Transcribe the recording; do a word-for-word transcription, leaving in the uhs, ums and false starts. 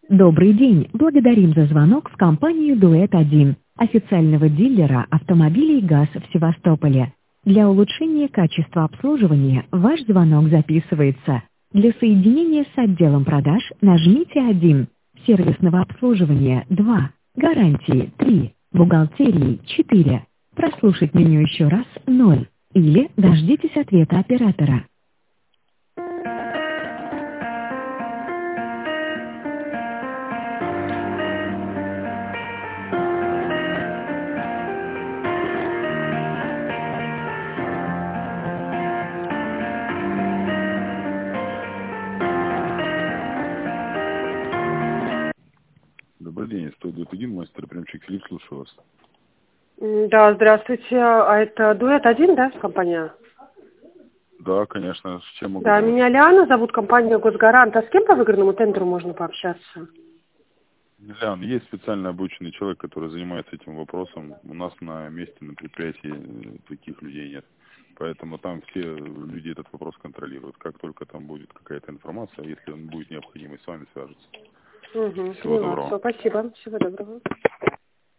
Добрый день. Благодарим за звонок в компанию Дуэт один, официального дилера автомобилей ГАЗ в Севастополе. Для улучшения качества обслуживания ваш звонок записывается. Для соединения с отделом продаж нажмите один, сервисного обслуживания два, гарантии три, бухгалтерии четыре. Прослушать меню еще раз ноль. Или дождитесь ответа оператора. Добрый день, сто двадцать один, мастер прямчик Филипп, слушаю вас. М, Да, здравствуйте. А это Дуэт один, да, компания? Да, конечно, с чем могу Да, помочь? меня Лиана зовут, компания Госгарант. А с кем по выигранному тендеру можно пообщаться? Лян, есть специально обученный человек, который занимается этим вопросом. У нас на месте, на предприятии э, таких людей нет. Поэтому там все люди этот вопрос контролируют. Как только там будет какая-то информация, если он будет необходимой, с вами свяжутся. Угу, Всего поняла. доброго. Все, спасибо. Всего доброго.